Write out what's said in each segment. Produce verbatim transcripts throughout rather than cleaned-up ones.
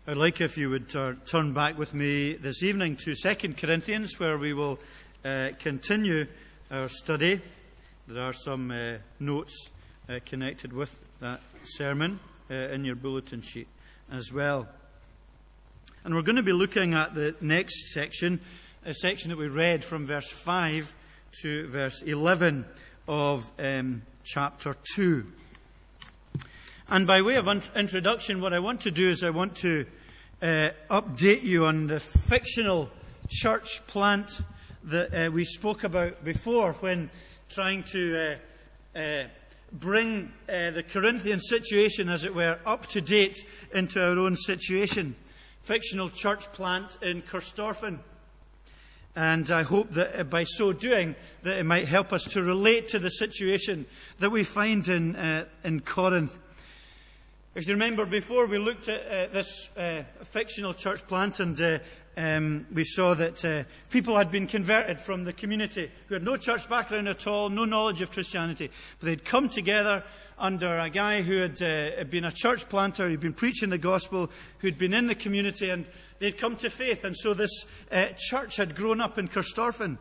I'd like if you would uh, turn back with me this evening to Second Corinthians, where we will uh, continue our study. There are some uh, notes uh, connected with that sermon uh, in your bulletin sheet as well. And we're going to be looking at the next section, a section that we read from verse five to verse eleven of um, chapter two. And by way of un- introduction, what I want to do is I want to uh, update you on the fictional church plant that uh, we spoke about before when trying to uh, uh, bring uh, the Corinthian situation, as it were, up to date into our own situation. Fictional church plant in Corstorphine. And I hope that uh, by so doing, that it might help us to relate to the situation that we find in, uh, in Corinth. If you remember, before we looked at uh, this uh, fictional church plant, and uh, um, we saw that uh, people had been converted from the community who had no church background at all, no knowledge of Christianity. But they'd come together under a guy who had uh, been a church planter, who'd been preaching the gospel, who'd been in the community, and they'd come to faith. And so this uh, church had grown up in Corstorphine.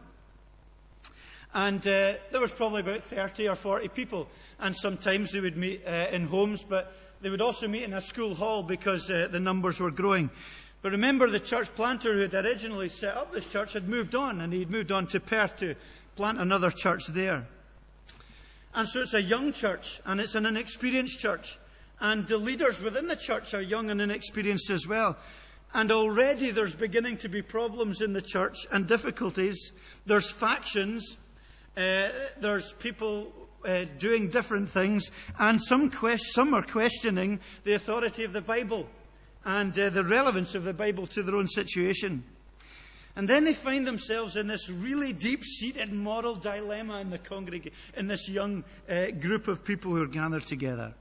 And uh, there was probably about thirty or forty people. And sometimes they would meet uh, in homes, but they would also meet in a school hall because uh, the numbers were growing. But remember, the church planter who had originally set up this church had moved on, and he'd moved on to Perth to plant another church there. And so it's a young church, and it's an inexperienced church. And the leaders within the church are young and inexperienced as well. And already there's beginning to be problems in the church and difficulties. There's factions. Uh, there's people uh, doing different things. And some, quest- some are questioning the authority of the Bible and uh, the relevance of the Bible to their own situation. And then they find themselves in this really deep-seated moral dilemma in the congregation, in this young uh, group of people who are gathered together.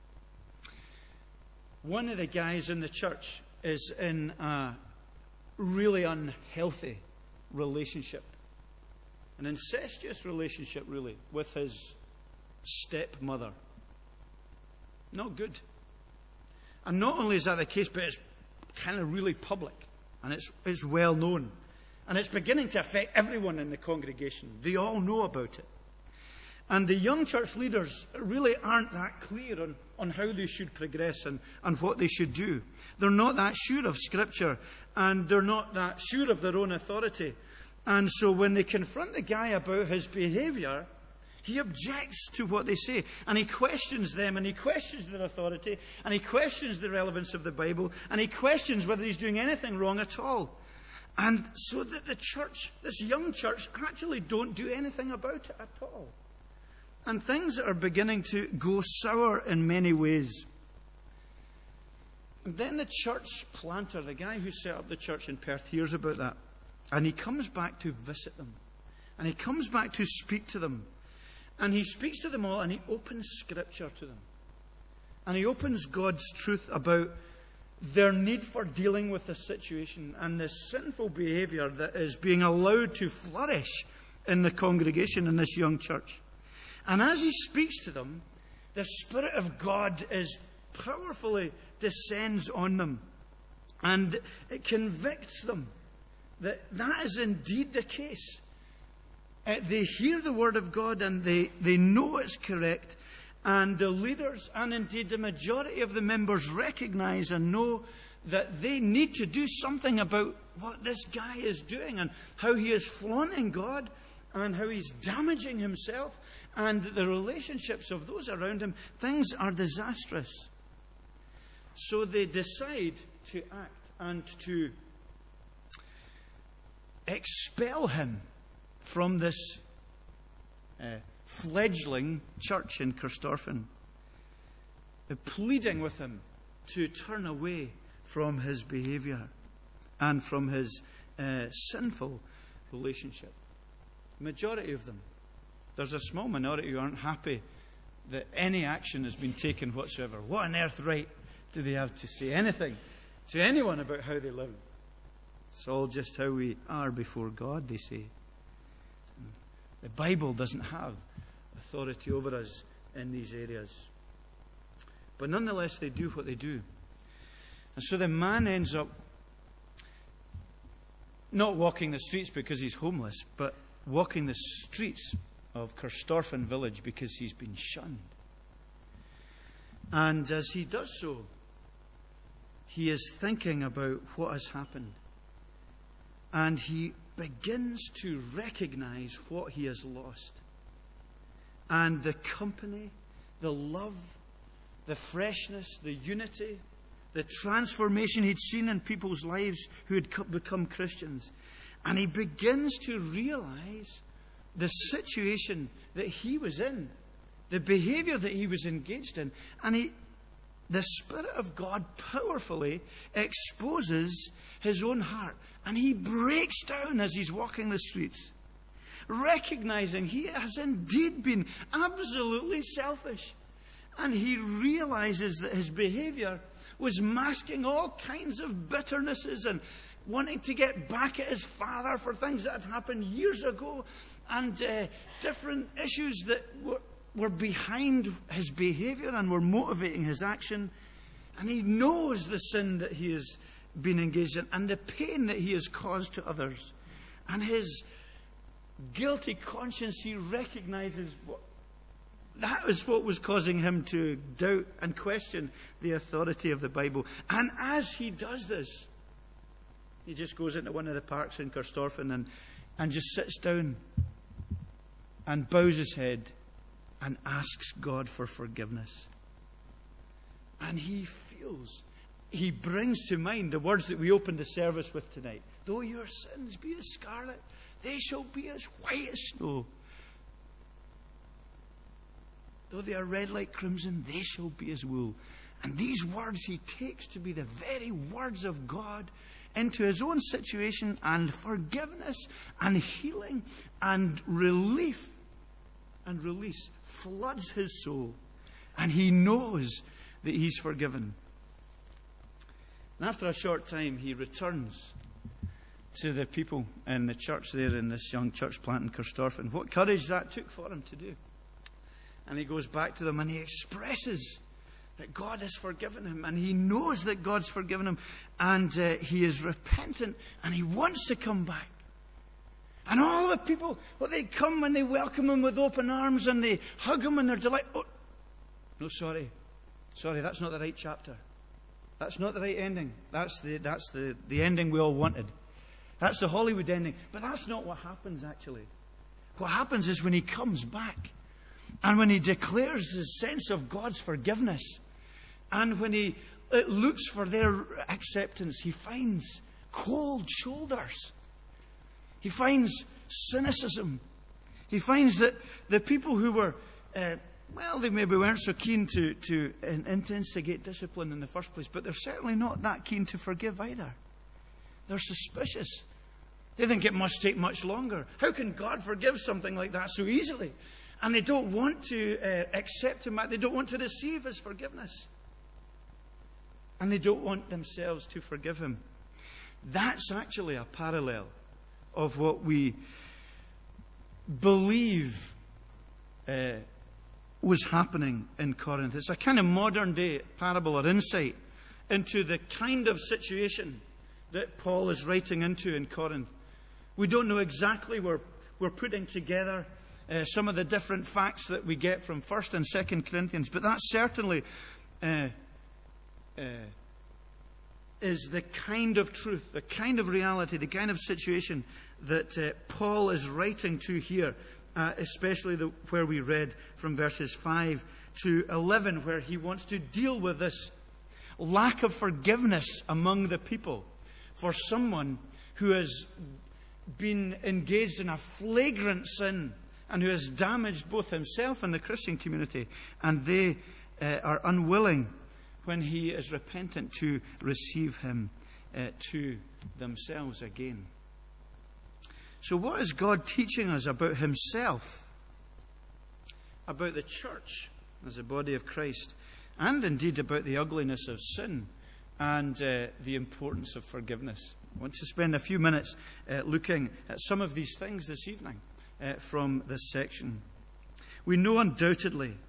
One of the guys in the church is in a really unhealthy relationship, an incestuous relationship, really, with his stepmother. Not good. And not only is that the case, but it's kind of really public, and it's, it's well known. And it's beginning to affect everyone in the congregation. They all know about it. And the young church leaders really aren't that clear on, on how they should progress and, and what they should do. They're not that sure of Scripture, and they're not that sure of their own authority. And so when they confront the guy about his behaviour, he objects to what they say. And he questions them, and he questions their authority, and he questions the relevance of the Bible, and he questions whether he's doing anything wrong at all. And so that the church, this young church, actually don't do anything about it at all. And things are beginning to go sour in many ways. And then the church planter, the guy who set up the church in Perth, hears about that. And he comes back to visit them. And he comes back to speak to them. And he speaks to them all, and he opens Scripture to them. And he opens God's truth about their need for dealing with the situation and the sinful behaviour that is being allowed to flourish in the congregation in this young church. And as he speaks to them, the Spirit of God is powerfully descends on them, and it convicts them that that is indeed the case. Uh, they hear the Word of God, and they, they know it's correct. And the leaders, and indeed the majority of the members, recognize and know that they need to do something about what this guy is doing and how he is flaunting God and how he's damaging himself and the relationships of those around him. Things are disastrous. So they decide to act and to expel him from this uh, fledgling church in Corstorphine, pleading with him to turn away from his behaviour and from his uh, sinful relationship. The majority of them. There's a small minority who aren't happy that any action has been taken whatsoever. What on earth right do they have to say anything to anyone about how they live? It's all just how we are before God, they say. The Bible doesn't have authority over us in these areas. But nonetheless, they do what they do. And so the man ends up not walking the streets because he's homeless, but walking the streets of Corstorphine village because he's been shunned. And as he does so, he is thinking about what has happened. And he begins to recognize what he has lost. And the company, the love, the freshness, the unity, the transformation he'd seen in people's lives who had become Christians. And he begins to realize the situation that he was in, the behavior that he was engaged in. And he, the Spirit of God powerfully exposes his own heart. And he breaks down as he's walking the streets, recognizing he has indeed been absolutely selfish. And he realizes that his behavior was masking all kinds of bitternesses and wanting to get back at his father for things that had happened years ago, and uh, different issues that were, were behind his behavior and were motivating his action. And he knows the sin that he has been engaged in and the pain that he has caused to others. And his guilty conscience, he recognizes what, that was what was causing him to doubt and question the authority of the Bible. And as he does this, he just goes into one of the parks in Corstorphine and, and just sits down and bows his head and asks God for forgiveness. And he feels, he brings to mind the words that we opened the service with tonight. Though your sins be as scarlet, they shall be as white as snow. Though they are red like crimson, they shall be as wool. And these words he takes to be the very words of God into his own situation, and forgiveness and healing and relief and release floods his soul. And he knows that he's forgiven. And after a short time, he returns to the people in the church there in this young church plant in Corstorphine. What courage that took for him to do. And he goes back to them and he expresses that God has forgiven him, and he knows that God's forgiven him, and uh, he is repentant, and he wants to come back. And all the people, well, they come and they welcome him with open arms, and they hug him and they're delighted. Oh, no, sorry. Sorry, that's not the right chapter. That's not the right ending. That's the, that's the, the ending we all wanted. That's the Hollywood ending. But that's not what happens, actually. What happens is when he comes back, and when he declares his sense of God's forgiveness, and when he uh, looks for their acceptance, he finds cold shoulders. He finds cynicism. He finds that the people who were, uh, well, they maybe weren't so keen to, to uh, instigate discipline in the first place, but they're certainly not that keen to forgive either. They're suspicious. They think it must take much longer. How can God forgive something like that so easily? And they don't want to uh, accept him back. They don't want to receive his forgiveness. And they don't want themselves to forgive him. That's actually a parallel of what we believe uh, was happening in Corinth. It's a kind of modern day parable or insight into the kind of situation that Paul is writing into in Corinth. We don't know exactly. We're, we're putting together uh, some of the different facts that we get from First and Second Corinthians, but that certainly uh, uh, is the kind of truth, the kind of reality, the kind of situation that uh, Paul is writing to here, uh, especially the, where we read from verses five to eleven, where he wants to deal with this lack of forgiveness among the people for someone who has been engaged in a flagrant sin and who has damaged both himself and the Christian community, and they uh, are unwilling, when he is repentant, to receive him uh, to themselves again. So what is God teaching us about himself, about the church as a body of Christ, and indeed about the ugliness of sin and uh, the importance of forgiveness? I want to spend a few minutes uh, looking at some of these things this evening uh, from this section. We know undoubtedly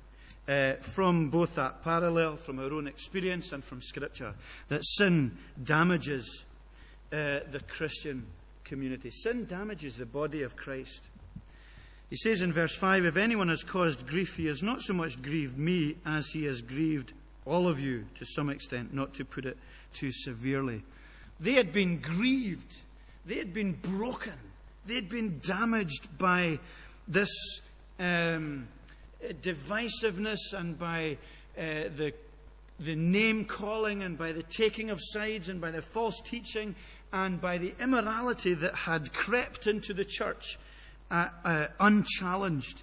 uh, from both that parallel, from our own experience and from Scripture, that sin damages uh, the Christian community. Sin damages the body of Christ. He says in verse five, if anyone has caused grief, he has not so much grieved me as he has grieved all of you to some extent, not to put it too severely. They had been grieved. They had been broken. They had been damaged by this um, divisiveness and by uh, the, the name-calling and by the taking of sides and by the false teaching and by the immorality that had crept into the church uh, uh, unchallenged.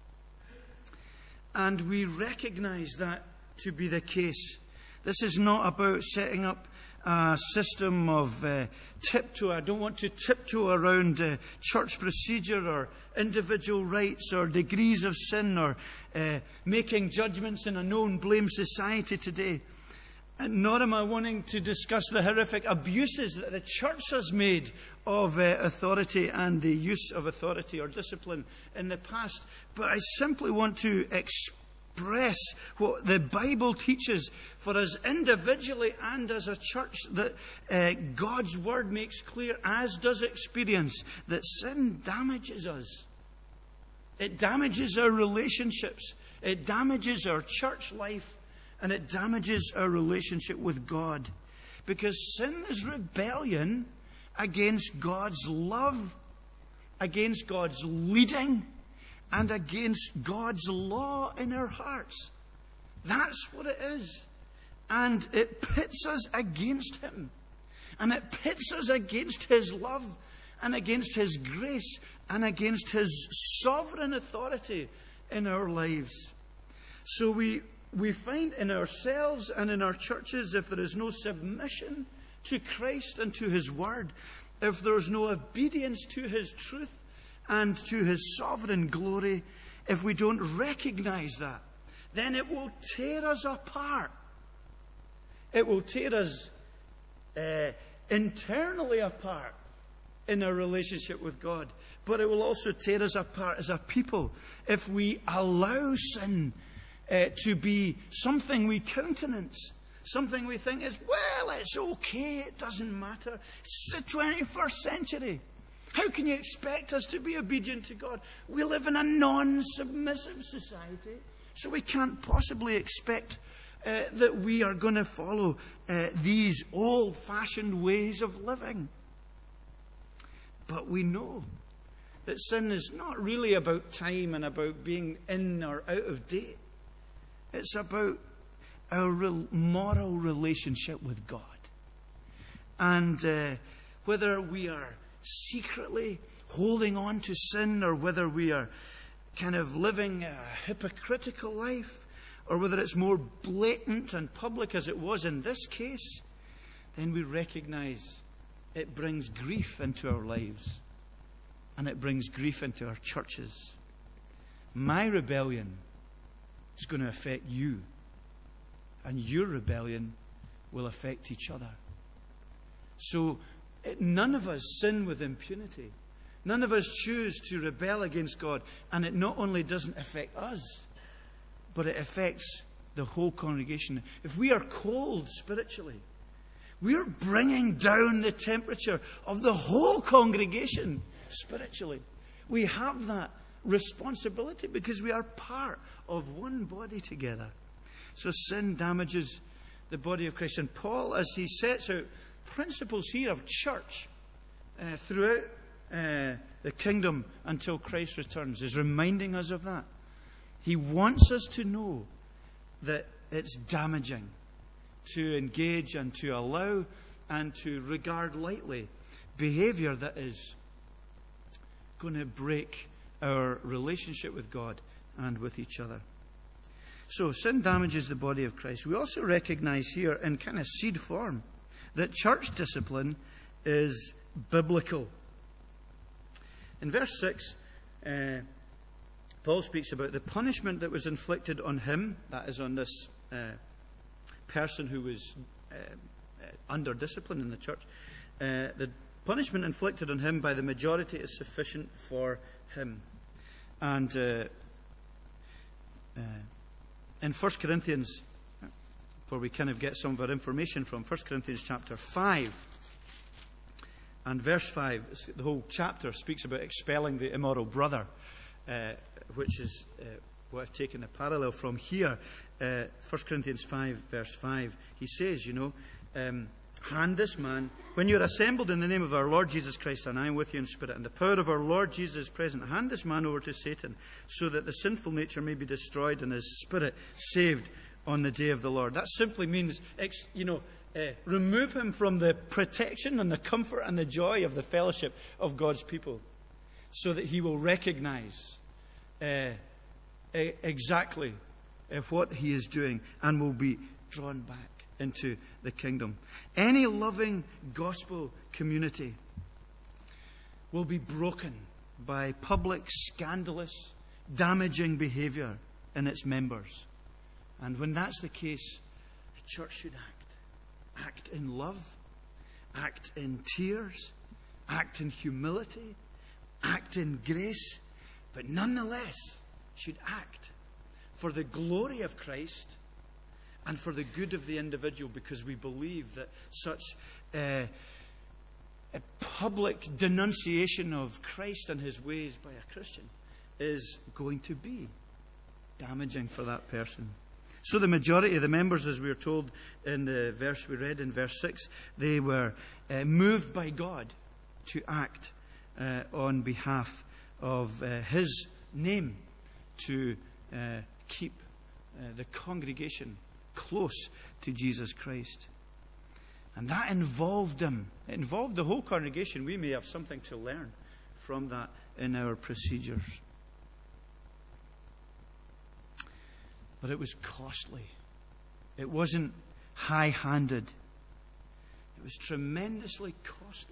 And we recognize that to be the case. This is not about setting up a system of uh, tiptoe. I don't want to tiptoe around uh, church procedure or individual rights or degrees of sin or uh, making judgments in a known blame society today. And nor am I wanting to discuss the horrific abuses that the church has made of uh, authority and the use of authority or discipline in the past. But I simply want to express Express what the Bible teaches for us individually and as a church, that uh, God's Word makes clear, as does experience, that sin damages us. It damages our relationships. It damages our church life. And it damages our relationship with God. Because sin is rebellion against God's love, against God's leading, and against God's law in our hearts. That's what it is. And it pits us against Him. And it pits us against His love and against His grace and against His sovereign authority in our lives. So we, we find in ourselves and in our churches, if there is no submission to Christ and to His Word, if there is no obedience to His truth, and to His sovereign glory, if we don't recognize that, then it will tear us apart. It will tear us uh, internally apart in our relationship with God. But it will also tear us apart as a people if we allow sin uh, to be something we countenance. Something we think is, well, it's okay, it doesn't matter. It's the twenty-first century. How can you expect us to be obedient to God? We live in a non-submissive society, so we can't possibly expect uh, that we are going to follow uh, these old-fashioned ways of living. But we know that sin is not really about time and about being in or out of date. It's about our real moral relationship with God. And uh, whether we are secretly holding on to sin, or whether we are kind of living a hypocritical life, or whether it's more blatant and public as it was in this case, then we recognize it brings grief into our lives, and it brings grief into our churches. My rebellion is going to affect you, and your rebellion will affect each other. So none of us sin with impunity. None of us choose to rebel against God. And it not only doesn't affect us, but it affects the whole congregation. If we are cold spiritually, we are bringing down the temperature of the whole congregation spiritually. We have that responsibility because we are part of one body together. So sin damages the body of Christ. And Paul, as he sets out principles here of church uh, throughout uh, the kingdom until Christ returns, is reminding us of that. He wants us to know that it's damaging to engage and to allow and to regard lightly behavior that is going to break our relationship with God and with each other. So sin damages the body of Christ. We also recognize here in kind of seed form that church discipline is biblical. In verse six, uh, Paul speaks about the punishment that was inflicted on him, that is on this uh, person who was uh, uh, under discipline in the church. Uh, the punishment inflicted on him by the majority is sufficient for him. And uh, uh, in First Corinthians, where we kind of get some of our information from, First Corinthians chapter five and verse five, the whole chapter speaks about expelling the immoral brother, uh, which is uh, what I've taken a parallel from here. Uh, First Corinthians five, verse five, he says, you know, um, hand this man, when you're assembled in the name of our Lord Jesus Christ, and I am with you in spirit, and the power of our Lord Jesus is present, hand this man over to Satan, so that the sinful nature may be destroyed and his spirit saved on the day of the Lord. That simply means, you know, uh, remove him from the protection and the comfort and the joy of the fellowship of God's people, so that he will recognize uh, exactly uh, what he is doing and will be drawn back into the kingdom. Any loving gospel community will be broken by public, scandalous, damaging behavior in its members. And when that's the case, the church should act. Act in love, act in tears, act in humility, act in grace, but nonetheless should act for the glory of Christ and for the good of the individual, because we believe that such uh, a public denunciation of Christ and his ways by a Christian is going to be damaging for that person. So the majority of the members, as we are told in the verse we read in verse six, they were uh, moved by God to act uh, on behalf of uh, his name, to uh, keep uh, the congregation close to Jesus Christ. And that involved them. It involved the whole congregation. We may have something to learn from that in our procedures. But it was costly. It wasn't high-handed. It was tremendously costly.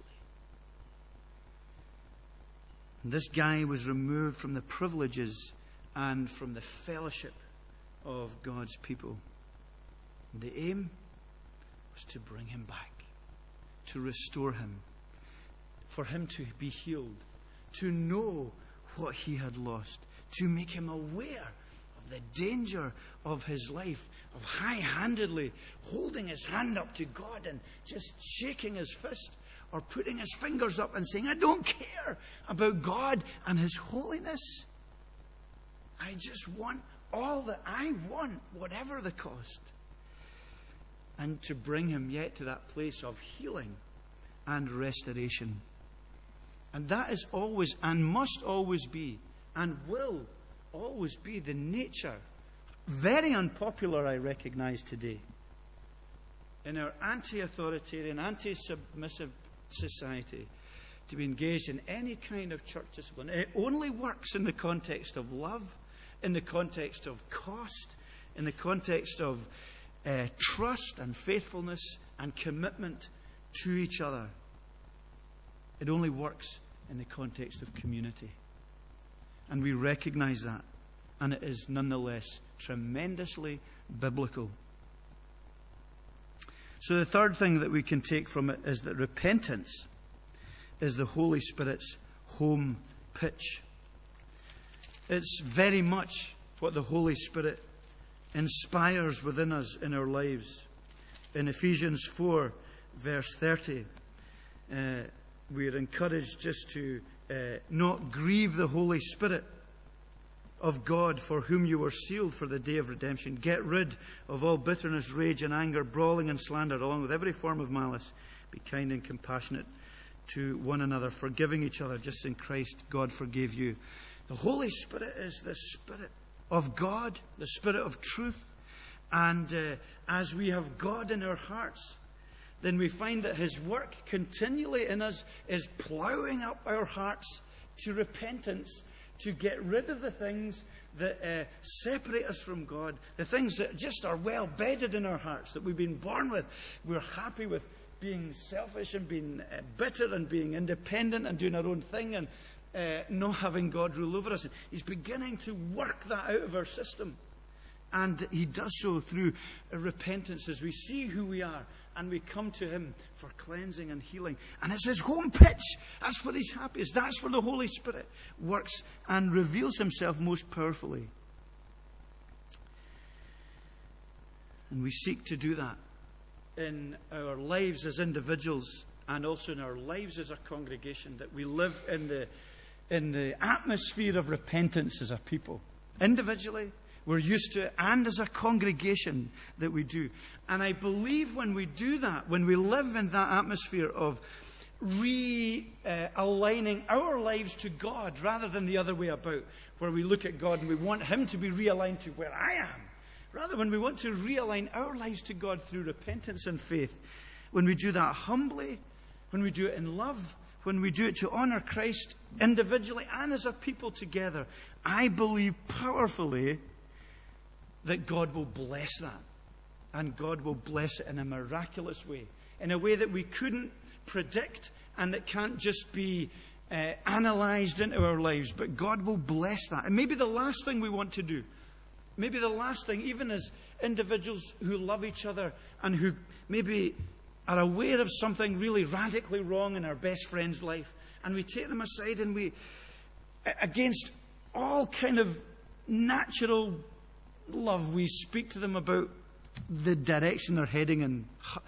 And this guy was removed from the privileges and from the fellowship of God's people. And the aim was to bring him back, to restore him, for him to be healed, to know what he had lost, to make him aware of the danger of his life, of high-handedly holding his hand up to God and just shaking his fist or putting his fingers up and saying, I don't care about God and his holiness. I just want all that I want, whatever the cost. And to bring him yet to that place of healing and restoration. And that is always and must always be and will always be the nature, very unpopular, I recognize today, in our anti-authoritarian, anti-submissive society, to be engaged in any kind of church discipline. It only works in the context of love, in the context of cost, in the context of uh, trust and faithfulness and commitment to each other. It only works in the context of community. And we recognize that. And it is nonetheless tremendously biblical. So the third thing that we can take from it is that repentance is the Holy Spirit's home pitch. It's very much what the Holy Spirit inspires within us in our lives. In Ephesians four, verse thirty, uh, we are encouraged just to uh, not grieve the Holy Spirit of God, for whom you were sealed for the day of redemption. Get rid of all bitterness, rage and anger, brawling and slander, along with every form of malice. Be kind and compassionate to one another, forgiving each other, just in Christ God forgave you. The Holy Spirit is the Spirit of God, the Spirit of truth. And uh, as we have God in our hearts, then we find that his work continually in us is ploughing up our hearts to repentance, to get rid of the things that uh, separate us from God, the things that just are well bedded in our hearts, that we've been born with. We're happy with being selfish and being uh, bitter and being independent and doing our own thing and uh, not having God rule over us. And he's beginning to work that out of our system. And he does so through uh, repentance as we see who we are and we come to him for cleansing and healing. And it's his home pitch. That's where he's happiest. That's where the Holy Spirit works and reveals himself most powerfully. And we seek to do that in our lives as individuals and also in our lives as a congregation, that we live in the, in the atmosphere of repentance as a people. Individually, we're used to it, and as a congregation that we do. And I believe when we do that, when we live in that atmosphere of realigning uh, our lives to God rather than the other way about, where we look at God and we want Him to be realigned to where I am, rather when we want to realign our lives to God through repentance and faith, when we do that humbly, when we do it in love, when we do it to honor Christ individually and as a people together, I believe powerfully that God will bless that. And God will bless it in a miraculous way, in a way that we couldn't predict and that can't just be uh, analysed into our lives. But God will bless that. And maybe the last thing we want to do, maybe the last thing, even as individuals who love each other and who maybe are aware of something really radically wrong in our best friend's life, and we take them aside and we, against all kind of natural love, we speak to them about the direction they're heading in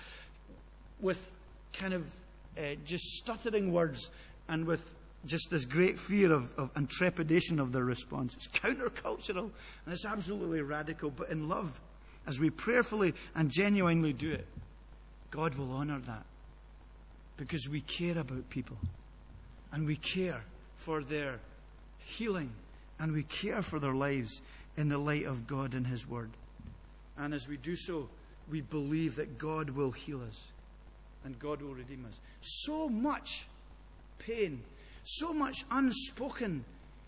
with kind of uh, just stuttering words and with just this great fear of, of and trepidation of their response. It's countercultural and it's absolutely radical, but in love, as we prayerfully and genuinely do it, God will honour that, because we care about people and we care for their healing and we care for their lives in the light of God and His Word. And as we do so, we believe that God will heal us and God will redeem us. So much pain, so much unspoken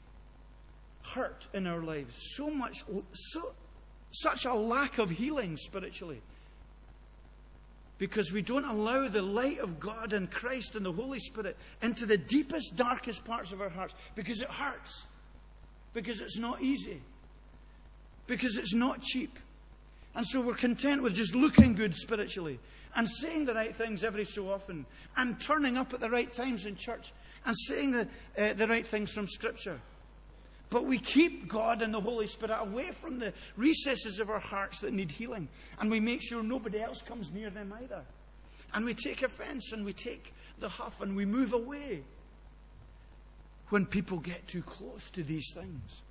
hurt in our lives, so much, so, such a lack of healing spiritually, because we don't allow the light of God and Christ and the Holy Spirit into the deepest, darkest parts of our hearts, because it hurts, because it's not easy, because it's not cheap. And so we're content with just looking good spiritually and saying the right things every so often and turning up at the right times in church and saying the, uh, the right things from Scripture. But we keep God and the Holy Spirit away from the recesses of our hearts that need healing. And we make sure nobody else comes near them either. And we take offense and we take the huff and we move away when people get too close to these things.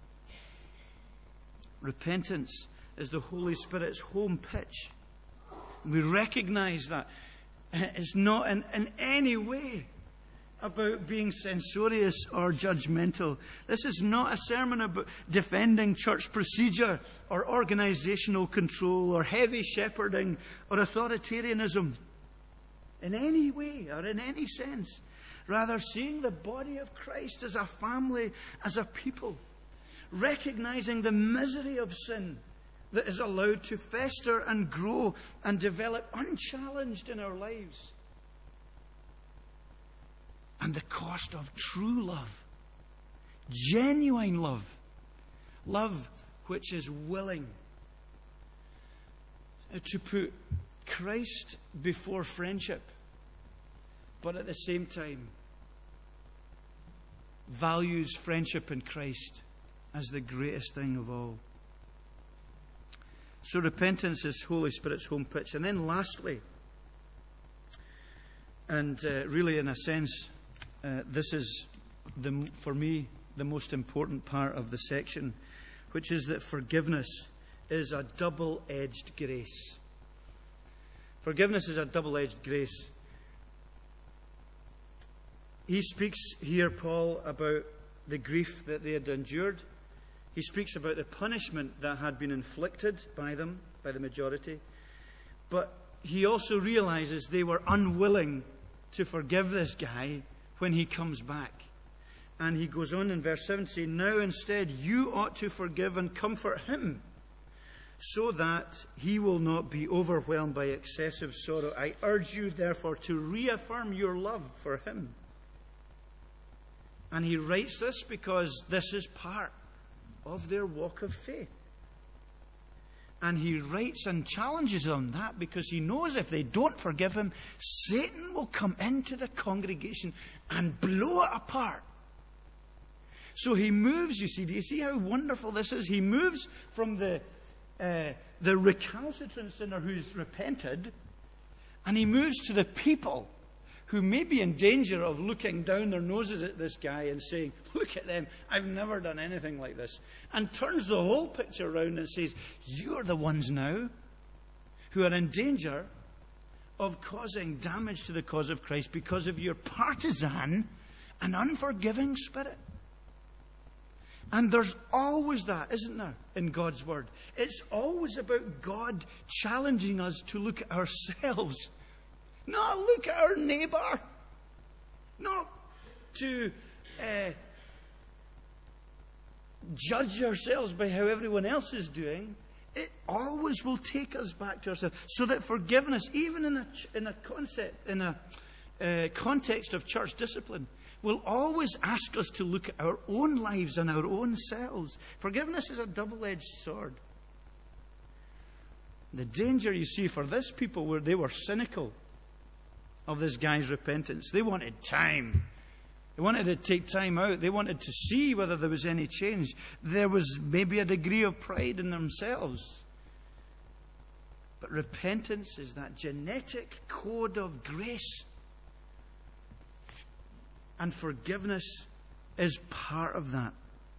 Repentance is the Holy Spirit's home pitch. And we recognize that it's not in, in any way about being censorious or judgmental. This is not a sermon about defending church procedure or organizational control or heavy shepherding or authoritarianism in any way or in any sense. Rather, seeing the body of Christ as a family, as a people, recognizing the misery of sin that is allowed to fester and grow and develop unchallenged in our lives. And the cost of true love, genuine love, love which is willing to put Christ before friendship, but at the same time values friendship in Christ as the greatest thing of all. So repentance is Holy Spirit's home pitch. And then lastly, and uh, really in a sense, uh, this is, the, for me, the most important part of the section, which is that forgiveness is a double-edged grace. Forgiveness is a double-edged grace. He speaks here, Paul, about the grief that they had endured. He speaks about the punishment that had been inflicted by them, by the majority. But he also realizes they were unwilling to forgive this guy when he comes back. And he goes on in verse seven to say, "Now instead you ought to forgive and comfort him, so that he will not be overwhelmed by excessive sorrow. I urge you, therefore, to reaffirm your love for him." And he writes this because this is part of their walk of faith. And he writes and challenges them that because he knows if they don't forgive him, Satan will come into the congregation and blow it apart. So he moves, you see, do you see how wonderful this is? He moves from the uh, the recalcitrant sinner who's repented, and he moves to the people who may be in danger of looking down their noses at this guy and saying, look at them, I've never done anything like this. And turns the whole picture around and says, you're the ones now who are in danger of causing damage to the cause of Christ because of your partisan and unforgiving spirit. And there's always that, isn't there, in God's Word? It's always about God challenging us to look at ourselves. Not look at our neighbour. Not to uh, judge ourselves by how everyone else is doing. It always will take us back to ourselves. So that forgiveness, even in a, in a concept, in a uh, context of church discipline, will always ask us to look at our own lives and our own selves. Forgiveness is a double-edged sword. The danger you see for this people, where they were cynical of this guy's repentance. They wanted time. They wanted to take time out. They wanted to see whether there was any change. There was maybe a degree of pride in themselves. But repentance is that genetic code of grace. And forgiveness is part of that.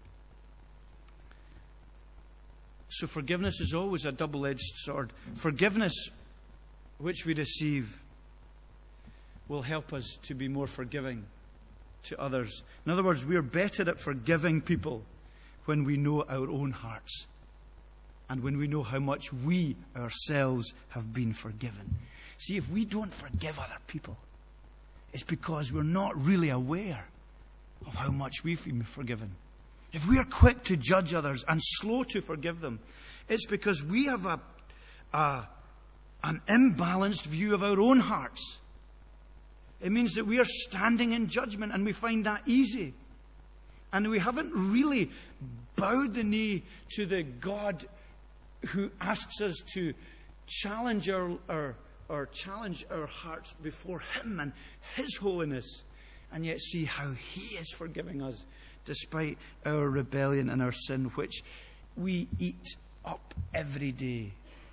So forgiveness is always a double-edged sword. Forgiveness, which we receive, will help us to be more forgiving to others. In other words, we are better at forgiving people when we know our own hearts and when we know how much we ourselves have been forgiven. See, if we don't forgive other people, it's because we're not really aware of how much we've been forgiven. If we are quick to judge others and slow to forgive them, it's because we have a, a, an imbalanced view of our own hearts. It means that we are standing in judgment, and we find that easy. And we haven't really bowed the knee to the God who asks us to challenge our, our, our challenge our hearts before Him and His holiness, and yet see how He is forgiving us despite our rebellion and our sin, which we eat up every day.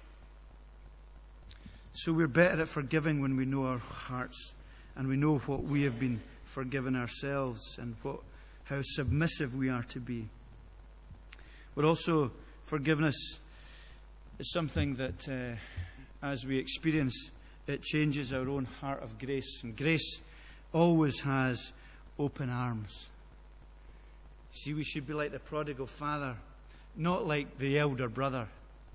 So we're better at forgiving when we know our hearts and we know what we have been forgiven ourselves and what how submissive we are to be. But also, forgiveness is something that, uh, as we experience, it changes our own heart of grace. And grace always has open arms. See, we should be like the prodigal father, not like the elder brother.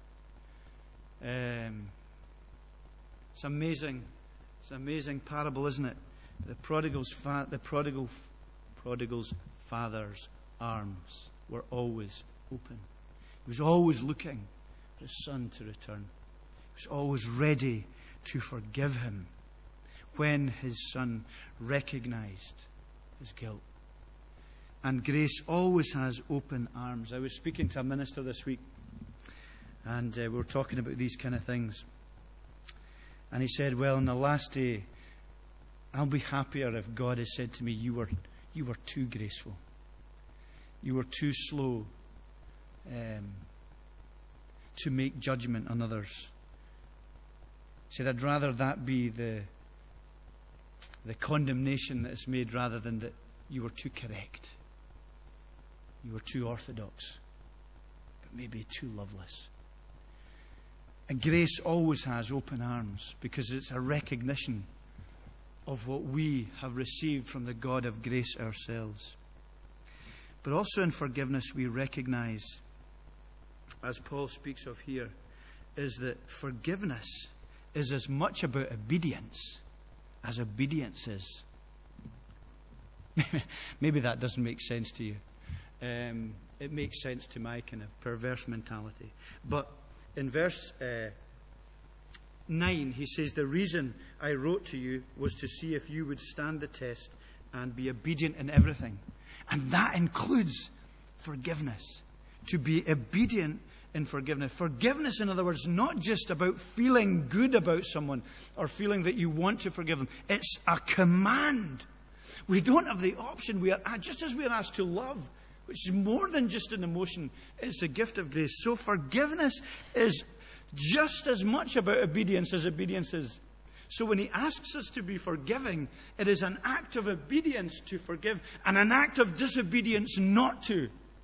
Um, it's amazing. It's an amazing parable, isn't it? The prodigal's fa- the prodigal, prodigal's father's arms were always open. He was always looking for his son to return. He was always ready to forgive him when his son recognized his guilt. And grace always has open arms. I was speaking to a minister this week, and uh, we were talking about these kind of things. And he said, well, on the last day, I'll be happier if God has said to me, you were you were too graceful. You were too slow um, to make judgment on others. He said, I'd rather that be the, the condemnation that is made rather than that you were too correct. You were too orthodox, but maybe too loveless. And grace always has open arms because it's a recognition of what we have received from the God of grace ourselves. But also in forgiveness we recognize, as Paul speaks of here, is that forgiveness is as much about obedience as obedience is. Maybe that doesn't make sense to you. Um, it makes sense to my kind of perverse mentality. But in verse uh, nine, he says, the reason I wrote to you was to see if you would stand the test and be obedient in everything. And that includes forgiveness. To be obedient in forgiveness. Forgiveness, in other words, not just about feeling good about someone or feeling that you want to forgive them. It's a command. We don't have the option. We are, just as we are asked to love, which is more than just an emotion, it's a gift of grace. So forgiveness is just as much about obedience as obedience is. So when he asks us to be forgiving, it is an act of obedience to forgive and an act of disobedience not to.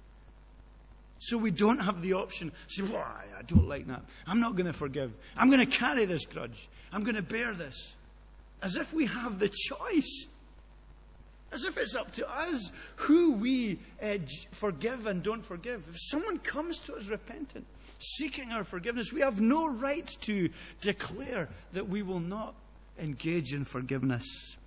So we don't have the option, say, well, I don't like that. I'm not going to forgive. I'm going to carry this grudge. I'm going to bear this. As if we have the choice. As if it's up to us who we uh, forgive and don't forgive. If someone comes to us repentant, seeking our forgiveness, we have no right to declare that we will not engage in forgiveness.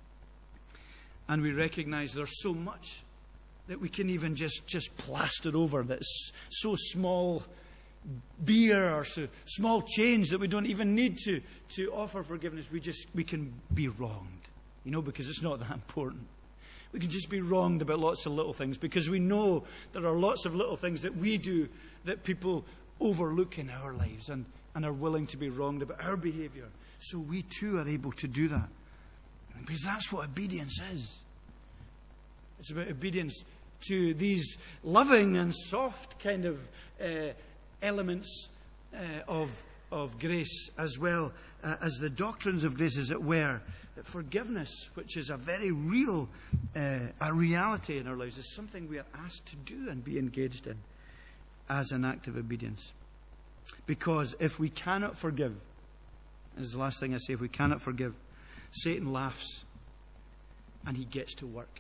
And we recognize there's so much that we can even just, just plaster over that's so small beer or so small change that we don't even need to, to offer forgiveness. We just we can be wronged, you know, because it's not that important. We can just be wronged about lots of little things because we know there are lots of little things that we do that people overlook in our lives and, and are willing to be wronged about our behavior. So we too are able to do that. Because that's what obedience is. It's about obedience to these loving and soft kind of uh, elements uh, of, of grace, as well uh, as the doctrines of grace, as it were. That forgiveness, which is a very real uh, a reality in our lives, is something we are asked to do and be engaged in as an act of obedience. Because if we cannot forgive, this is the last thing I say, if we cannot forgive, Satan laughs and he gets to work.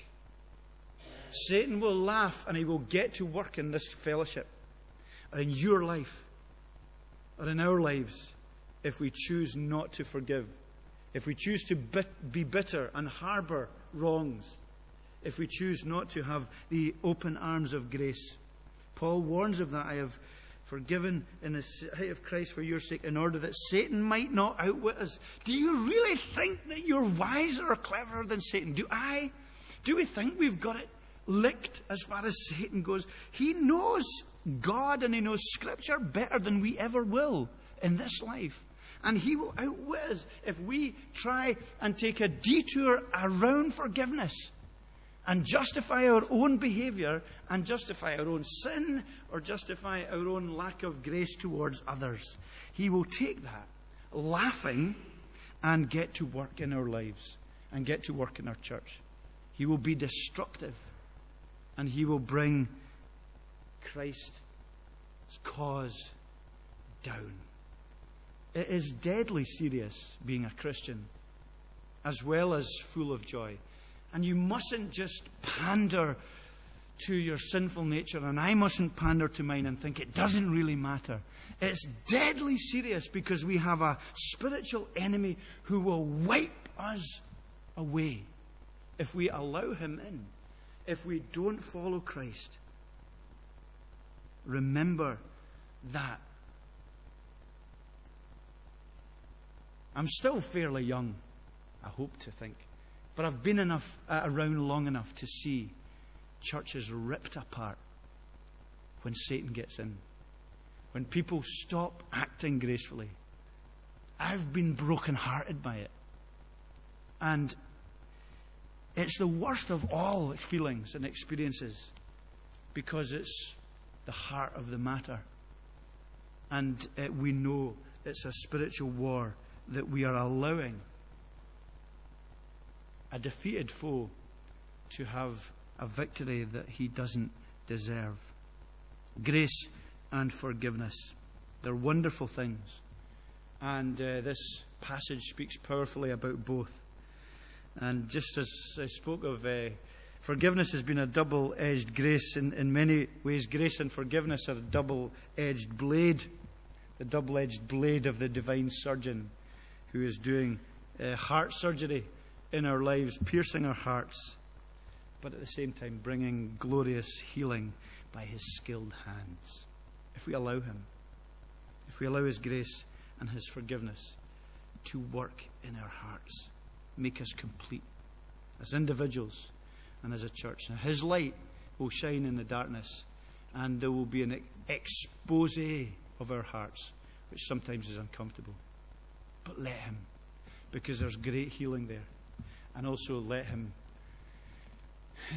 Satan will laugh and he will get to work in this fellowship, or in your life, or in our lives, if we choose not to forgive. If we choose to bit, be bitter and harbour wrongs. If we choose not to have the open arms of grace. Paul warns of that. I have forgiven in the sight of Christ for your sake, in order that Satan might not outwit us. Do you really think that you're wiser or cleverer than Satan? Do I? Do we think we've got it licked as far as Satan goes? He knows God and he knows Scripture better than we ever will in this life. And he will outwit us if we try and take a detour around forgiveness and justify our own behavior and justify our own sin or justify our own lack of grace towards others. He will take that, laughing, and get to work in our lives and get to work in our church. He will be destructive and he will bring Christ's cause down. It is deadly serious being a Christian, as well as full of joy. And you mustn't just pander to your sinful nature, and I mustn't pander to mine and think it doesn't really matter. It's deadly serious because we have a spiritual enemy who will wipe us away if we allow him in, if we don't follow Christ. Remember that. I'm still fairly young, I hope to think. But I've been enough uh, around long enough to see churches ripped apart when Satan gets in. When people stop acting gracefully. I've been brokenhearted by it. And it's the worst of all feelings and experiences because it's the heart of the matter. And uh, we know it's a spiritual war that we are allowing a defeated foe to have a victory that he doesn't deserve. Grace and forgiveness. They're wonderful things. And uh, this passage speaks powerfully about both. And just as I spoke of, uh, forgiveness has been a double-edged grace. In, in many ways, grace and forgiveness are a double-edged blade. The double-edged blade of the divine surgeon who is doing uh, heart surgery in our lives, piercing our hearts, but at the same time bringing glorious healing by his skilled hands. If we allow him, if we allow his grace and his forgiveness to work in our hearts, make us complete as individuals and as a church. Now, his light will shine in the darkness, and there will be an expose of our hearts, which sometimes is uncomfortable. But let him, because there's great healing there. And also let him uh,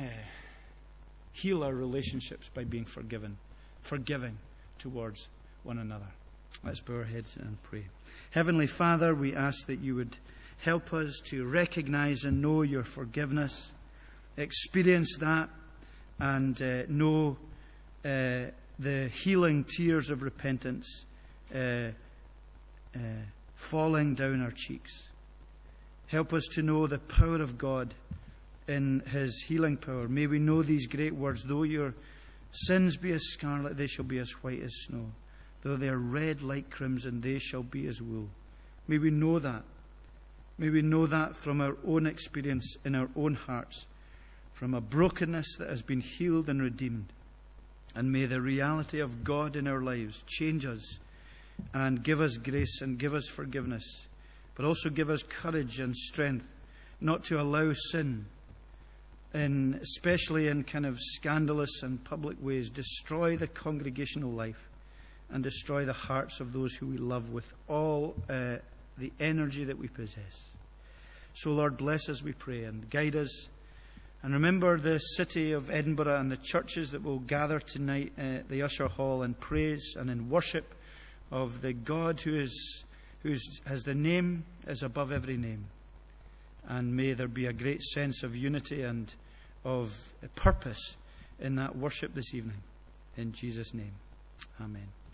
heal our relationships by being forgiven, forgiving towards one another. Let's bow our heads and pray. Heavenly Father, we ask that you would help us to recognize and know your forgiveness, experience that, and uh, know uh, the healing tears of repentance uh, uh, falling down our cheeks. Help us to know the power of God in his healing power. May we know these great words. Though your sins be as scarlet, they shall be as white as snow. Though they are red like crimson, they shall be as wool. May we know that. May we know that from our own experience in our own hearts, from a brokenness that has been healed and redeemed. And may the reality of God in our lives change us and give us grace and give us forgiveness, but also give us courage and strength not to allow sin, in, especially in kind of scandalous and public ways, destroy the congregational life and destroy the hearts of those who we love with all uh, the energy that we possess. So, Lord, bless us, we pray, and guide us. And remember the city of Edinburgh and the churches that will gather tonight at the Usher Hall in praise and in worship of the God who is who has the name is above every name. And may there be a great sense of unity and of purpose in that worship this evening. In Jesus' name, amen.